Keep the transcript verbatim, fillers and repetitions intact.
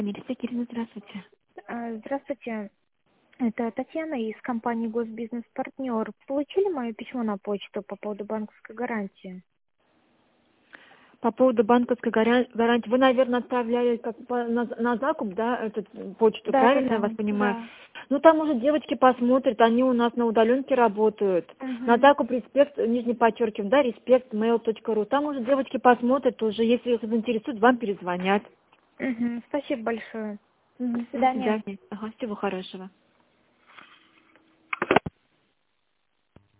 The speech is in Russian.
Мелисса Кирина, здравствуйте. А, Здравствуйте, это Татьяна из компании Госбизнес Партнер. Получили мое письмо на почту по поводу банковской гарантии? По поводу банковской гаран- гарантии, вы, наверное, отправляли как по- на, на закуп, да, эту почту, Да, да, правильно я да, вас понимаю? да. Ну, там уже девочки посмотрят, они у нас на удаленке работают. На Угу. закуп респект, нижний подчеркиваем, да, респект mail точка ру. Там уже девочки посмотрят уже, если их заинтересует, вам перезвонят. Угу. Спасибо большое. До Мгм. До свидания. свидания. Ага, всего хорошего.